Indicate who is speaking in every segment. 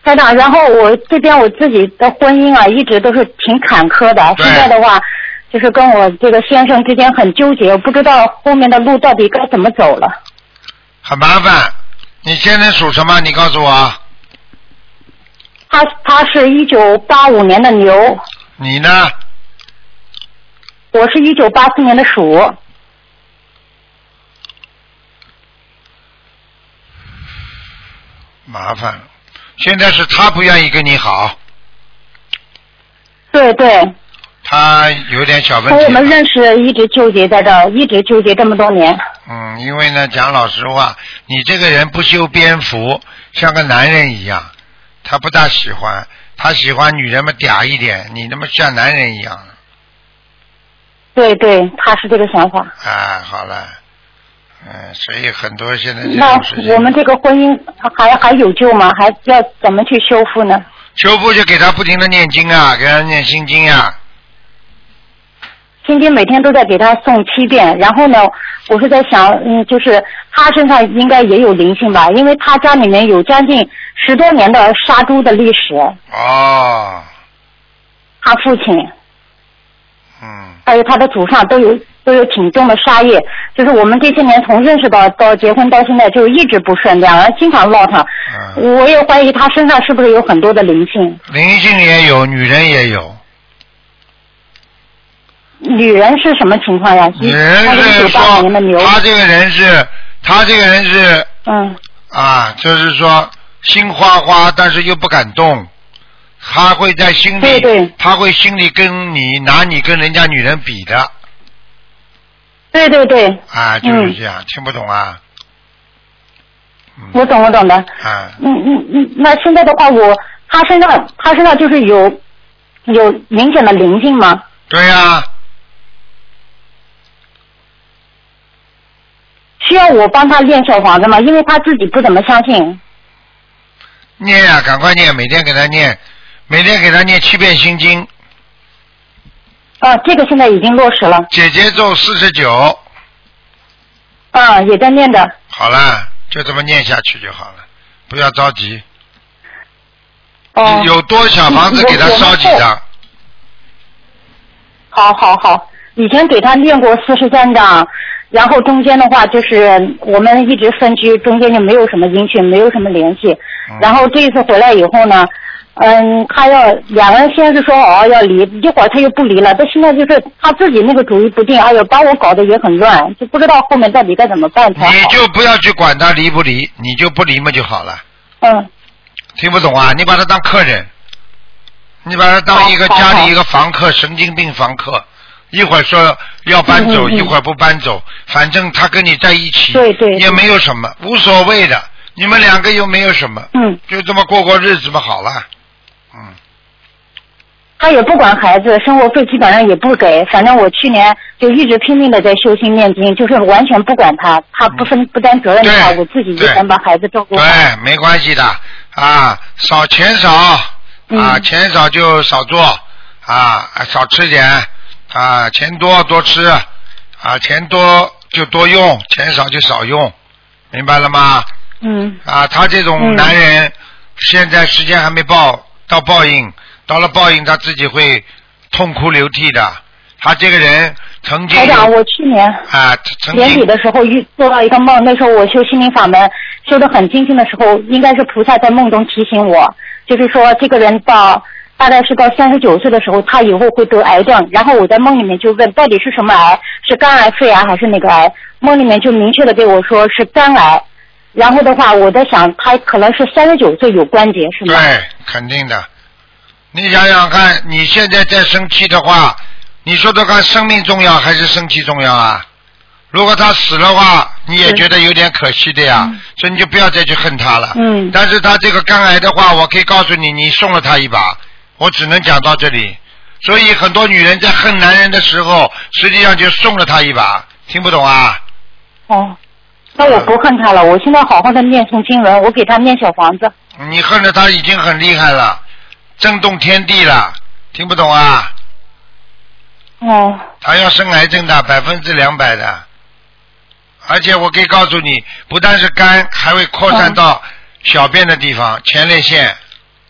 Speaker 1: 台长，然后我这边我自己的婚姻啊，一直都是挺坎坷的。现在的话，就是跟我这个先生之间很纠结，我不知道后面的路到底该怎么走了。
Speaker 2: 很麻烦。你先生属什么？你告诉我。
Speaker 1: 他是1985年的牛。
Speaker 2: 你呢？
Speaker 1: 我是1984年的鼠。
Speaker 2: 麻烦了，现在是他不愿意跟你好。
Speaker 1: 对对。
Speaker 2: 他有点小问题。
Speaker 1: 从我们认识一直纠结在这儿，一直纠结这么多年。
Speaker 2: 因为呢，讲老实话，你这个人不修边幅，像个男人一样，他不大喜欢，他喜欢女人们嗲一点，你那么像男人一样。
Speaker 1: 对对，他是这个想法。
Speaker 2: 好了。所以很多现在
Speaker 1: 那我们这个婚姻还有救吗？还要怎么去修复呢？
Speaker 2: 修复就给他不停的念经啊，给他念心经啊。
Speaker 1: 心经每天都在给他诵7遍，然后呢，我是在想，就是他身上应该也有灵性吧，因为他家里面有将近10多年的杀猪的历史。
Speaker 2: 哦。
Speaker 1: 他父亲。还有他的祖上都有挺重的杀业，就是我们这些年从认识到结婚到现在就一直不顺，两人经常闹腾。我也怀疑他身上是不是有很多的灵性。
Speaker 2: 灵性也有，女人也有。
Speaker 1: 女人是什么情况呀？
Speaker 2: 女人是说他这个人是就是说心花花，但是又不敢动。他会在心里，他会心里拿你跟人家女人比的。
Speaker 1: 对对对。
Speaker 2: 就是这样，听不懂啊？
Speaker 1: 我懂的。那现在的话，他身上就是有明显的灵性吗？
Speaker 2: 对呀。
Speaker 1: 需要我帮他练小房子吗？因为他自己不怎么相信。
Speaker 2: 念呀，赶快念，每天给他念7遍心经。
Speaker 1: 这个现在已经落实了。
Speaker 2: 姐姐咒49。
Speaker 1: 也在念的。
Speaker 2: 好了，就这么念下去就好了，不要着急。有多小房子给他烧几张。
Speaker 1: 好，以前给他念过43张，然后中间的话就是我们一直分居，中间就没有什么音讯，没有什么联系。然后这一次回来以后呢，他两个人先是说要离，一会儿他又不离了，他现在就是他自己那个主意不定，把我搞得也很乱，就不知道后面到底该怎么办才好。
Speaker 2: 你就不要去管他离不离，你就不离嘛就好了。听不懂啊？你把他当客人，你把他当一个家里一个房客，神经病房客，一会儿说要搬走，一会儿不搬走，反正他跟你在一起，也没有什么，无所谓的。你们两个又没有什么，就这么过日子嘛，好了。
Speaker 1: 他也不管孩子，生活费基本上也不给，反正我去年就一直拼命的在修心念经，就是完全不管他，他不担责任的话，我自己就能把孩子照顾好。
Speaker 2: 对，没关系的钱少钱少就少做少吃点钱多多吃钱多就多用，钱少就少用，明白了吗？他这种男人现在时间还没到报应，到了报应他自己会痛哭流涕的。他这个人曾经台
Speaker 1: 长，我去年年底的时候做到一个梦，那时候我修心灵法门修得很精进的时候，应该是菩萨在梦中提醒我，就是说这个人大概是到39岁的时候，他以后会得癌症。然后我在梦里面就问到底是什么癌，是肝癌、肺癌还是哪个癌？梦里面就明确的对我说是肝癌。然后的话，我在想他可能是39岁有关节，是吗？
Speaker 2: 对，肯定的。你想想看，你现在在生气的话，你说的看生命重要还是生气重要啊？如果他死的话，你也觉得有点可惜的呀，所以你就不要再去恨他了。但是他这个肝癌的话，我可以告诉你，你送了他一把，我只能讲到这里。所以很多女人在恨男人的时候，实际上就送了他一把，听不懂啊？
Speaker 1: 那我不恨他了，我现在好好的念诵经文，我给他念小房子。
Speaker 2: 你恨了他已经很厉害了，震动天地了，听不懂啊？他要生癌症的200%的，而且我可以告诉你，不但是肝，还会扩散到小便的地方，前列腺。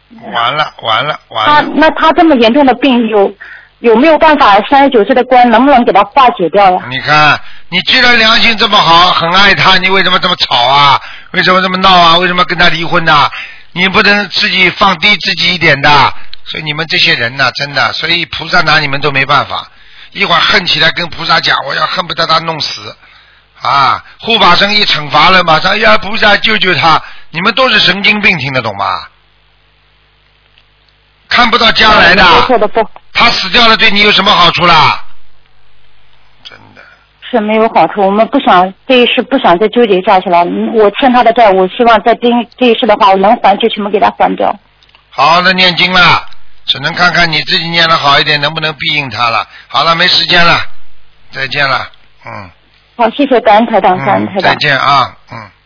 Speaker 2: 完了。
Speaker 1: 他这么严重的病有没有办法？39岁的关能不能给他化解掉呀？
Speaker 2: 你看，你既然良心这么好，很爱他，你为什么这么吵啊？为什么这么闹啊？为什么跟他离婚呢？你不能自己放低自己一点的。所以你们这些人呢，真的，所以菩萨拿你们都没办法。一会儿恨起来跟菩萨讲，我要恨不得他弄死啊！护法神一惩罚了，马上要菩萨救救他。你们都是神经病，听得懂吗？看不到将来的，他死掉了对你有什么好处啦？真的
Speaker 1: 是没有好处。我们不想这一世不想再纠结下去了。我欠他的债，我希望在这一世的话，我能还就全部给他还掉。
Speaker 2: 好好的念经了，只能看看你自己念得好一点，能不能庇应他了。好了，没时间了，再见了。
Speaker 1: 好，谢谢感恩台长，感恩台长。
Speaker 2: 再见啊，